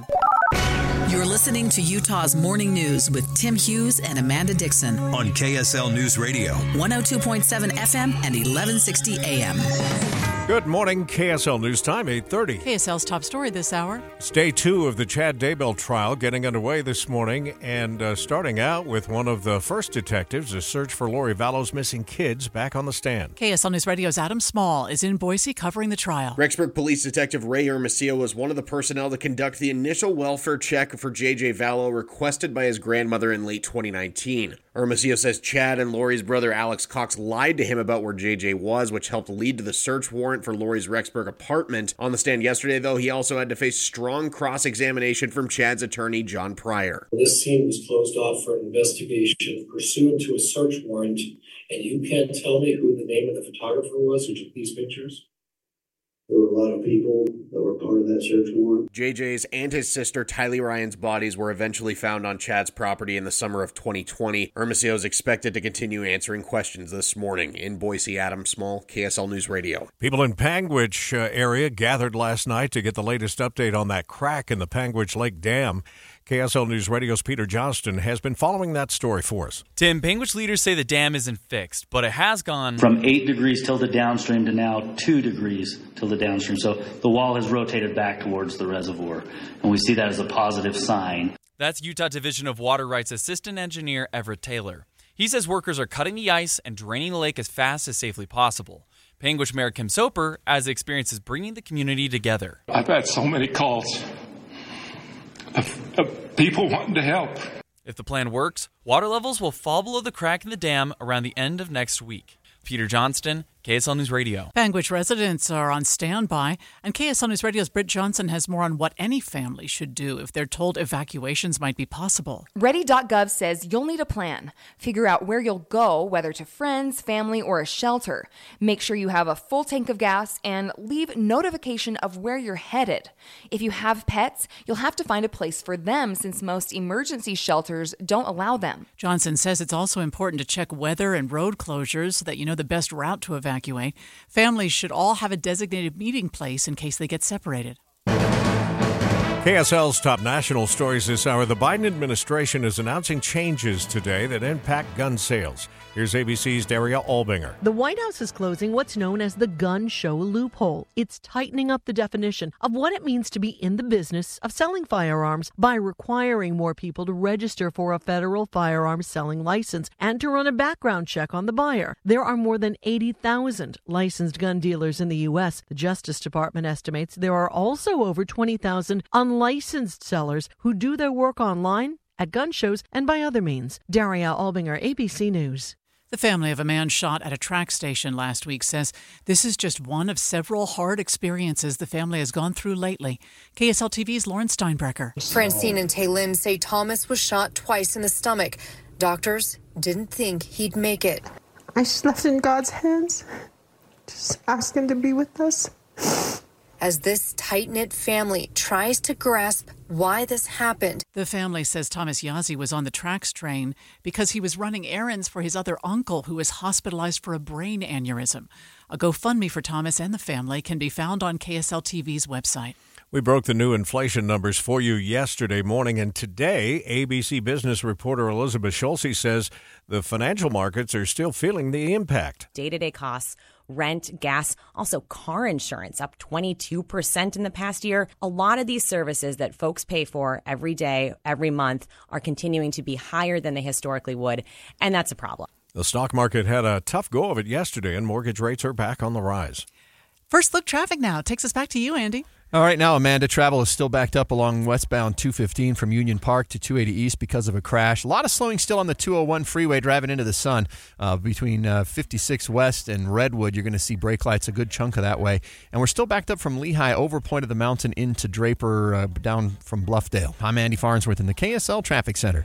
You're listening to Utah's Morning News with Tim Hughes and Amanda Dixon on KSL News Radio, 102.7 FM and 1160 AM. Good morning, KSL News Time, 8:30. KSL's top story this hour. It's day 2 of the Chad Daybell trial getting underway this morning, and starting out with one of the first detectives, a search for Lori Vallow's missing kids, back on the stand. KSL News Radio's Adam Small is in Boise covering the trial. Rexburg Police Detective Ray Hermosillo was one of the personnel to conduct the initial welfare check for J.J. Vallow requested by his grandmother in late 2019. Hermosillo says Chad and Lori's brother Alex Cox lied to him about where J.J. was, which helped lead to the search warrant for Lori's Rexburg apartment. On the stand yesterday, though, he also had to face strong cross-examination from Chad's attorney, John Pryor. This scene was closed off for an investigation pursuant to a search warrant, and you can't tell me who the name of the photographer was who took these pictures? There were a lot of people that were part of that search warrant. JJ's and his sister Tylee Ryan's bodies were eventually found on Chad's property in the summer of 2020. Hermosillo is expected to continue answering questions this morning. In Boise, Adam Small, KSL News Radio. People in Panguitch area gathered last night to get the latest update on that crack in the Panguitch Lake Dam. KSL News Radio's Peter Johnston has been following that story for us. Tim, Panguitch leaders say the dam isn't fixed, but it has gone from 8 degrees till the downstream to now 2 degrees till the downstream. So the wall has rotated back towards the reservoir, and we see that as a positive sign. That's Utah Division of Water Rights Assistant Engineer Everett Taylor. He says workers are cutting the ice and draining the lake as fast as safely possible. Panguitch Mayor Kim Soper has experiences bringing the community together. I've had so many calls of people wanting to help. If the plan works, water levels will fall below the crack in the dam around the end of next week. Peter Johnston, KSL News Radio. Panguitch residents are on standby, and KSL News Radio's Britt Johnson has more on what any family should do if they're told evacuations might be possible. Ready.gov says you'll need a plan. Figure out where you'll go, whether to friends, family, or a shelter. Make sure you have a full tank of gas and leave notification of where you're headed. If you have pets, you'll have to find a place for them since most emergency shelters don't allow them. Johnson says it's also important to check weather and road closures so that you know the best route to evacuate. Families should all have a designated meeting place in case they get separated. KSL's top national stories this hour. The Biden administration is announcing changes today that impact gun sales. Here's ABC's Daria Albinger. The White House is closing what's known as the gun show loophole. It's tightening up the definition of what it means to be in the business of selling firearms by requiring more people to register for a federal firearms selling license and to run a background check on the buyer. There are more than 80,000 licensed gun dealers in the U.S. The Justice Department estimates there are also over 20,000 unlicensed sellers who do their work online, at gun shows, and by other means. Daria Albinger, ABC News. The family of a man shot at a track station last week says this is just one of several hard experiences the family has gone through lately. KSL TV's Lauren Steinbrecher. Francine and Taylin say Thomas was shot twice in the stomach. Doctors didn't think he'd make it. I just left it in God's hands. Just ask him to be with us. As this tight-knit family tries to grasp why this happened. The family says Thomas Yazzie was on the tracks train because he was running errands for his other uncle who was hospitalized for a brain aneurysm. A GoFundMe for Thomas and the family can be found on KSL TV's website. We broke the new inflation numbers for you yesterday morning, and today, ABC business reporter Elizabeth Schulze says the financial markets are still feeling the impact. Day-to-day costs, rent, gas, also car insurance up 22% in the past year. A lot of these services that folks pay for every day, every month, are continuing to be higher than they historically would, and that's a problem. The stock market had a tough go of it yesterday, and mortgage rates are back on the rise. First Look traffic now takes us back to you, Andy. All right, now, Amanda, travel is still backed up along westbound 215 from Union Park to 280 East because of a crash. A lot of slowing still on the 201 freeway driving into the sun. Between 56 West and Redwood, you're going to see brake lights a good chunk of that way. And we're still backed up from Lehigh over Point of the Mountain into Draper down from Bluffdale. I'm Andy Farnsworth in the KSL Traffic Center.